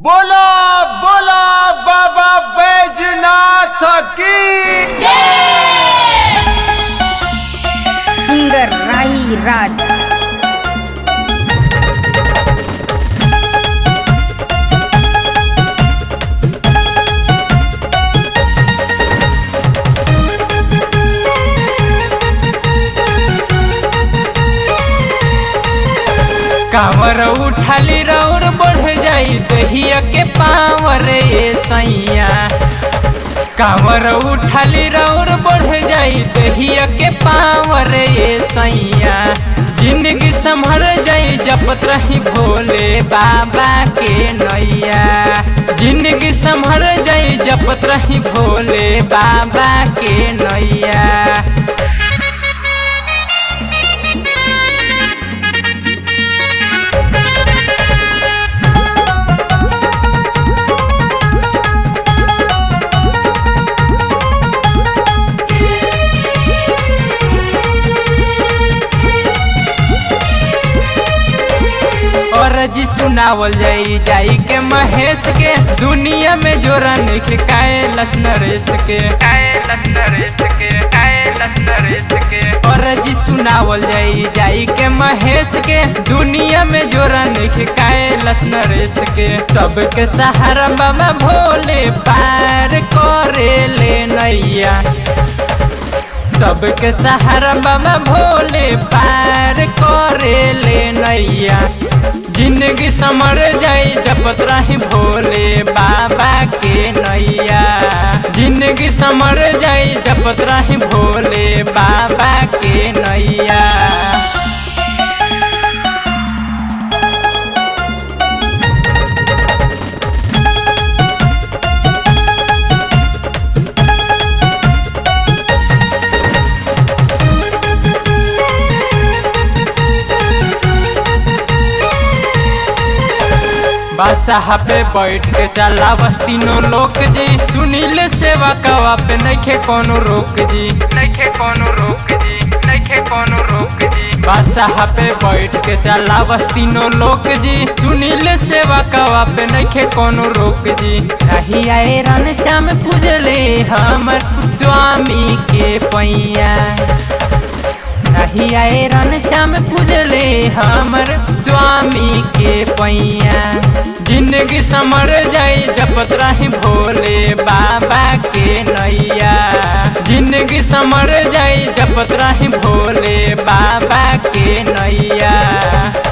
बोलो बोलो बाबा बैजनाथ की सिंगर राही राज। कांवर उठाली रौर बढ़ जाई दहिया के पावर ए सैया। कांवर उठाली रौर बढ़ जाई दहिया के पावर ए सैया। जिंदगी संभर जाई जपत रही भोले बाबा के नैया। जिंदगी संभर जाई जपत रही भोले बाबा के नैया। जी सुनावल जाई के महेश के दुनिया में जोरा नहीं कैलस नरेश के और जी सुनावल जाई के महेश के दुनिया में जोरा नहीं कैलस नरेश के। सबके सहारा बाबा भोले पार करे ले नैया। सबके सहारा बाबा भोले पार करे ले नैया। जिंदगी समर जाई जपत रही भोले बाबा के नैया। जिंदगी समर जाई जपत रही भोले बाबा के नैया। बादशाह पे बैठ के चला बस तीनों लोक जी। सुनील सेवा कवा पे नइखे कोनो रोक जी। बादशाह पे बैठ के चला बस तीनों लोक जी। सुनील सेवा कवा पे नइखे कोनो रोक जी। रही आए रन श्याम पूजले हमर स्वामी के पैया। रही आए रन श्याम पूजले हमर स्वामी के पैया। जिंदगी समर जाई जपत रही भोले बाबा के नैया। जिंदगी समर जाई जपत रही भोले बाबा के नैया।